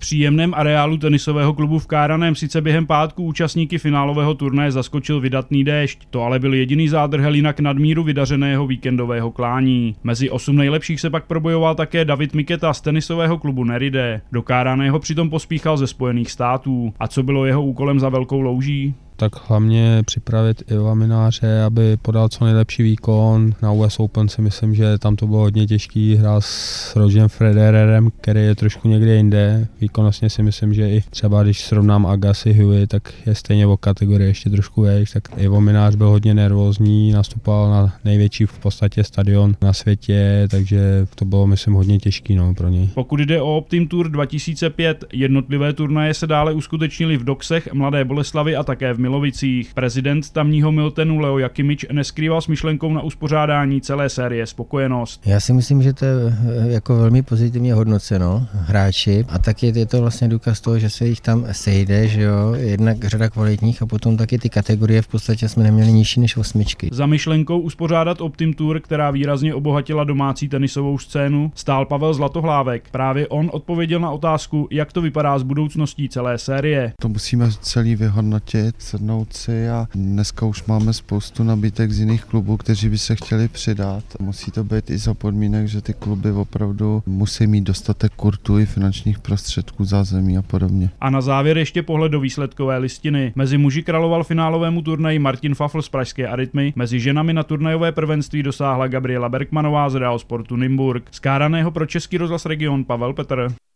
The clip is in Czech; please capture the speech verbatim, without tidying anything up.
příjemném areálu tenisového klubu v Káraném sice během pátku účastníky finálového turnaje zaskočil vydatný déšť, to ale byl jediný zádrhel jinak nadmíru vydařeného víkendového klání. Mezi osm nejlepších se pak probojoval také David Miketa z tenisového klubu Neride. Do Káraného přitom pospíchal ze Spojených států. A co bylo jeho úkolem za velkou louží? Tak hlavně připravit Iva Mináře, aby podal co nejlepší výkon. Na U S Open si myslím, že tam to bylo hodně těžký. Hrál s Rogerem Federerem, který je trošku někde jinde. Výkonnostně si myslím, že i třeba když srovnám Agassi, Hewitt, tak je stejně o kategorii ještě trošku vejš. Tak Ivo Minář byl hodně nervózní, nastupoval na největší v podstatě stadion na světě, takže to bylo myslím hodně těžký no, pro něj. Pokud jde o Optim Tour dva tisíce pět, jednotlivé turnaje se dále uskutečnily v Doksech, Mladé Boleslavi a také v Milovicích. Prezident tamního Miltenu Leo Jakimič neskrýval s myšlenkou na uspořádání celé série spokojenost. Já si myslím, že to je jako velmi pozitivně hodnoceno hráči a taky je to vlastně důkaz toho, že se jich tam sejde, že jo, jednak řada kvalitních a potom taky ty kategorie v podstatě jsme neměli nižší než osmičky. Za myšlenkou uspořádat Optim Tour, která výrazně obohatila domácí tenisovou scénu, stál Pavel Zlatohlávek. Právě on odpověděl na otázku, jak to vypadá s budoucností celé série. To musíme celý vyhodnotit, sednout si a dneska už máme spoustu nabídek z jiných klubů, kteří by se chtěli přidat. Musí to být i za podmínek, že ty kluby opravdu musí mít dostatek kurtu i finančních prostředků, zázemí a podobně. A na závěr ještě pohled do výsledkové listiny. Mezi muži královal finálovému turnaji Martin Fafl z pražské Arytmy, mezi ženami na turnajové prvenství dosáhla Gabriela Bergmanová z Real Sportu Nymburk. Z Káraného pro Český rozhlas Region Pavel Petr.